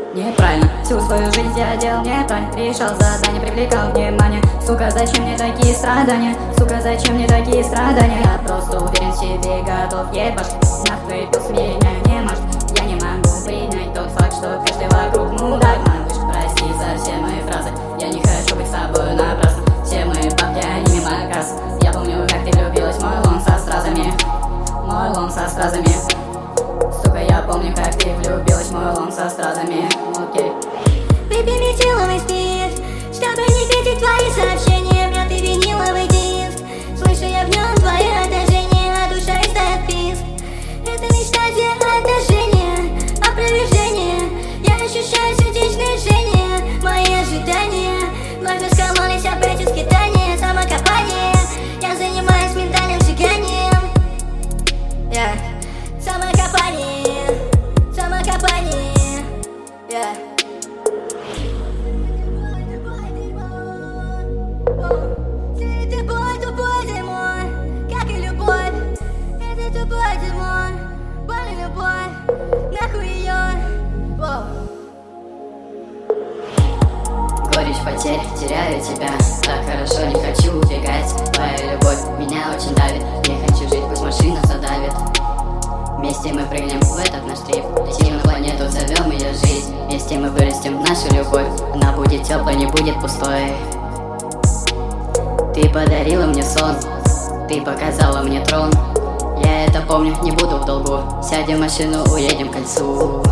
неправильно. Всю свою жизнь я делал неправильно. Решал задание, привлекал внимание. Сука, зачем мне такие страдания? Сука, зачем мне такие страдания? Я просто уверен в себе, готов ебашь. Нахуй пусть меня не может. Я не могу принять тот факт, что каждый вокруг мудак. Малыш, прости за все мои фразы. Я не хочу быть с тобой напрасно. Все мои бабки, они мимо касс. Я помню, как ты влюбилась в мой лом со стразами. Мой лом со стразами. Сука, я помню, как ты влюбилась в мой лом со стразами. Окей. Выпей метиловый спирт, чтобы не видеть твои сообщения. Брат, ты виниловый диск. Слышу я в нем твои отражения, а душа издает писк. Это мечта, где отношения, опровержение. Я ощущаю сердечное жжение. Мои ожидания вновь раскололись об эти скитания. Самокопание, я занимаюсь ментальным сжиганием. Самокопание, самокопание. Это боль, тупой демон, как и любовь. Это тупой демон, боль и любовь. Нахуй ее. Горечь потерь, теряю тебя. Так хорошо, не хочу убегать. Твоя любовь меня очень давит. Не хочу жить, пусть машина задавит. Вместе мы прыгнем в этот наш трип. Летим на планету, зовем ее жизнь. Вместе мы вырастим нашу любовь. Она будет теплой, не будет пустой. Ты подарила мне сон, ты показала мне трон. Я это помню, не буду в долгу. Сядем в машину, уедем к кольцу.